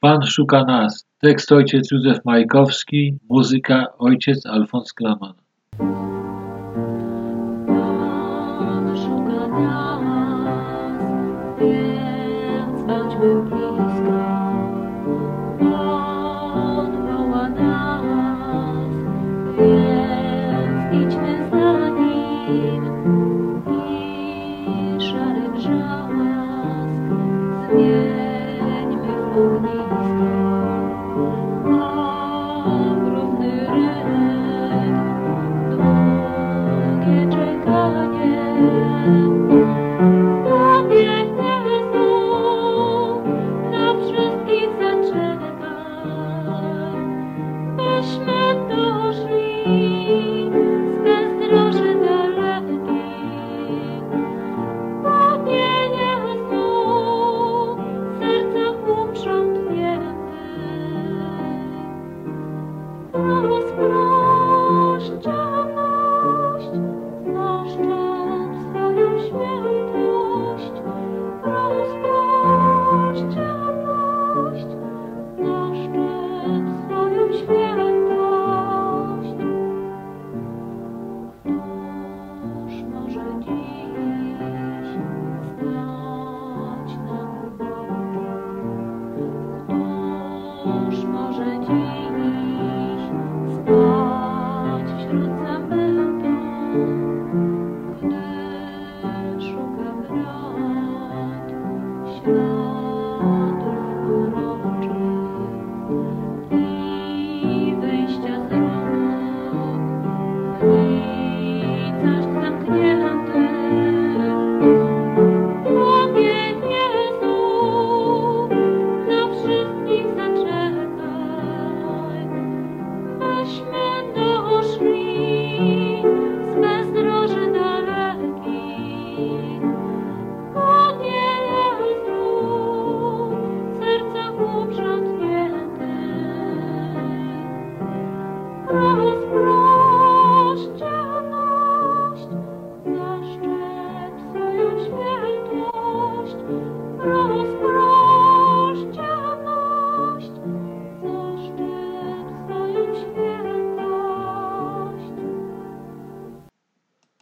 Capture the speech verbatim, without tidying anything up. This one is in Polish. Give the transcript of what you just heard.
Pan szuka nas. Tekst ojciec Józef Majkowski, muzyka ojciec Alfons Klaman. Pan szuka nas, więc bądźmy blisko. On woła nas, więc idźmy za nim. I szary wrzask zmieńmy w ognisko.